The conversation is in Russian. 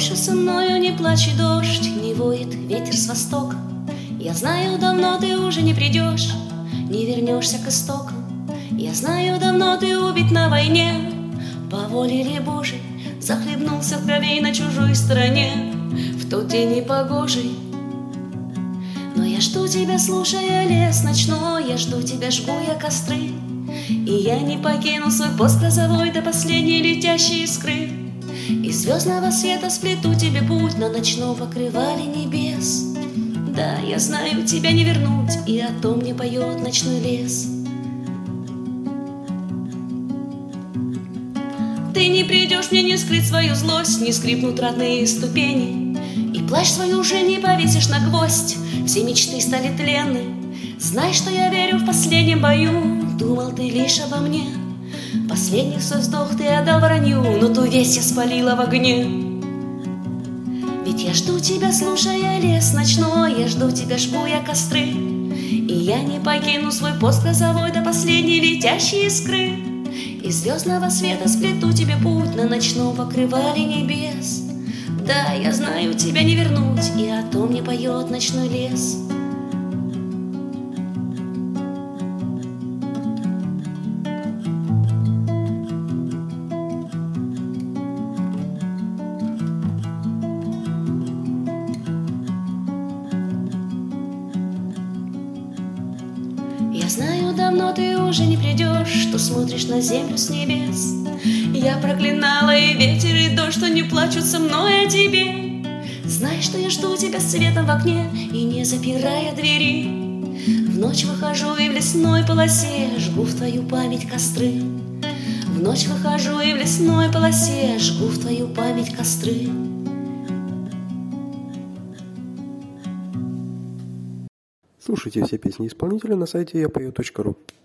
больше со мною не плачь, и дождь не воет ветер с востока. Я знаю, давно ты уже не придешь, не вернешься к истокам. Я знаю, давно ты убит на войне, по воле ли Божией захлебнулся в крови на чужой стороне в тот день непогожий. Но я жду тебя, слушая лес ночной, я жду тебя, жгу я костры, и я не покину свой пост грозовой до последней летящей искры. Из звездного света сплету тебе путь на ночном покрывале небес. Да, я знаю, тебя не вернуть, и о том не поет ночной лес. Ты не придешь мне не скрыть свою злость, не скрипнут родные ступени, и плащ свой уже не повесишь на гвоздь. Все мечты стали тленны. Знай, что я верю в последнем бою. Думал ты лишь обо мне, последний свой вздох ты отдал вранью, но ту весть я спалила в огне. Ведь я жду тебя, слушая лес ночной, я жду тебя, жгу я костры, и я не покину свой пост грозовой до последней летящей искры. Из звездного света сплету тебе путь на ночном покрывале небес. Да, я знаю, тебя не вернуть, и о том не поет ночной лес. Я знаю, давно ты уже не придешь, что смотришь на землю с небес. Я проклинала и ветер, и дождь, что не плачут со мной о тебе. Знай, что я жду тебя с светом в окне, и не запирая двери. В ночь выхожу и в лесной полосе жгу в твою память костры. В ночь выхожу и в лесной полосе жгу в твою память костры. Слушайте все песни исполнителя на сайте yapою.ru.